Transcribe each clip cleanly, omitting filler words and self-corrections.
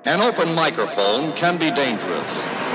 An open microphone can be dangerous.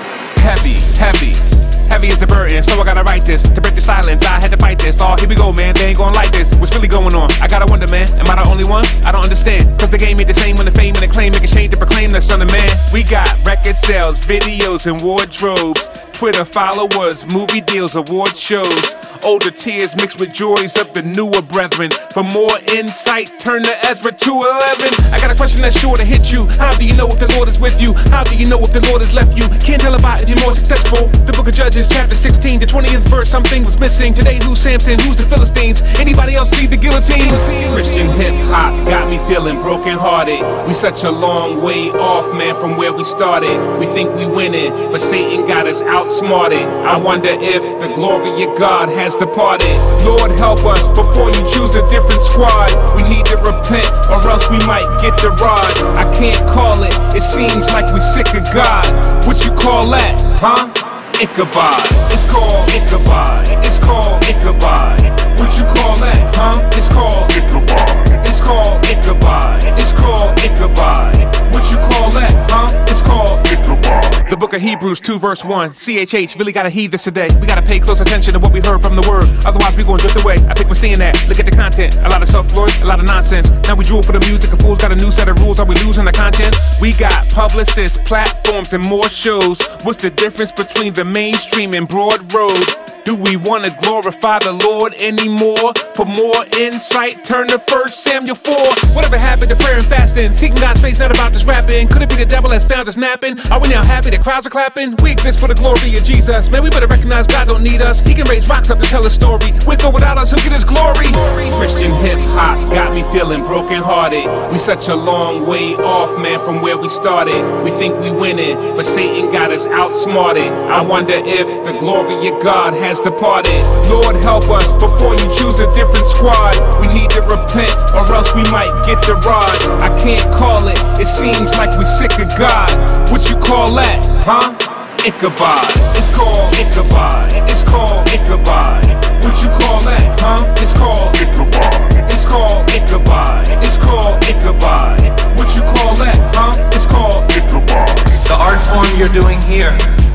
Heavy is the burden, so I gotta write this. To break the silence, I had to fight this. Oh, here we go, man, they ain't gon' like this. What's really going on? I gotta wonder, man, am I the only one? I don't understand, cause the game ain't the same when the fame and the claim make a shame to proclaim the son of man. We got record sales, videos, and wardrobes, Twitter followers, movie deals, award shows, older tears mixed with joys of the newer brethren. For more insight, turn to Ezra 2:11. I got a question that's sure to hit you. How do you know if the Lord is with you? How do you know if the Lord has left you? Can't tell about if you're more successful. The book of Judges, chapter 16, the 20th verse, something was missing. Today, who's Samson? Who's the Philistines? Anybody else see the guillotine? Christian hip-hop got me feeling broken-hearted. We such a long way off, man, from where we started. We think we winning, but Satan got us outsmarted. I wonder if the glory of God has departed. Lord, help us before you choose a different squad. We need to repent, or else we might get the rod. I can't call it, it seems like we sick of God. What you call that, huh? Ichabod. It's called Ichabod. It's called Ichabod. What you call that, huh? It's called Ichabod. It's called Ichabod. It's called Ichabod. What you call that, huh? It's called Ichabod. The book of Hebrews 2 verse 1. CHH, really gotta heed this today. We gotta pay close attention to what we heard from the word. Otherwise we gon' drift away. I think we're seeing that. Look at the content. A lot of self-glory, a lot of nonsense. Now we drool for the music. A fool's got a new set of rules. Are we losing the conscience? We got publicists, platforms, and more shows. What's the difference between the mainstream and broad road? Do we want to glorify the Lord anymore? For more insight, turn to 1 Samuel 4. Whatever happened to prayer and fasting? Seeking God's face, not about this rapping. Could it be the devil that's found us napping? Are we now happy that crowds are clapping? We exist for the glory of Jesus. Man, we better recognize God don't need us. He can raise rocks up to tell a story. With or without us, he'll get his glory. Christian hip-hop got me feeling broken-hearted. We such a long way off, man, from where we started. We think we winning, but Satan got us outsmarted. I wonder if the glory of God has departed. Lord, help us before you choose a different squad. We need to repent, or else we might get the rod. I can't call it, it seems like we sick of God. What you call that, huh? Ichabod. It's called Ichabod. It's called Ichabod. What you call that, huh? It's called Ichabod. It's called Ichabod. It's called Ichabod. What you call that, huh? It's called Ichabod. The art form you're doing here,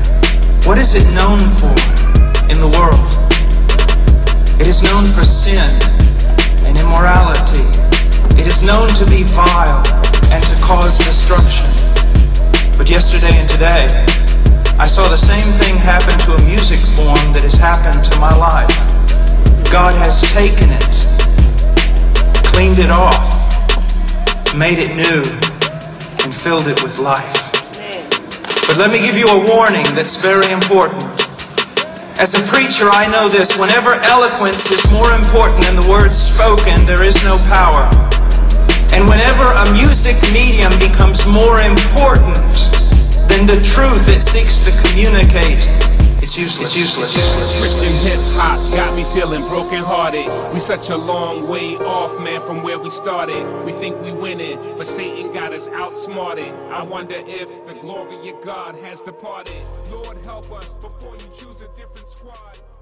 what is it known for in the world? It is known for sin and immorality. It is known to be vile and to cause destruction. But yesterday and today, I saw the same thing happen to a music form that has happened to my life. God has taken it, cleaned it off, made it new, and filled it with life. But let me give you a warning that's very important. As a preacher, I know this. Whenever eloquence is more important than the words spoken, there is no power. And whenever a music medium becomes more important than the truth it seeks to communicate, it's useless. Christian hip-hop got me feeling broken-hearted. We such a long way off, man, from where we started. We think we winning, but Satan got us outsmarted. I wonder if the glory of God has departed. Lord, help us before you choose a different squad.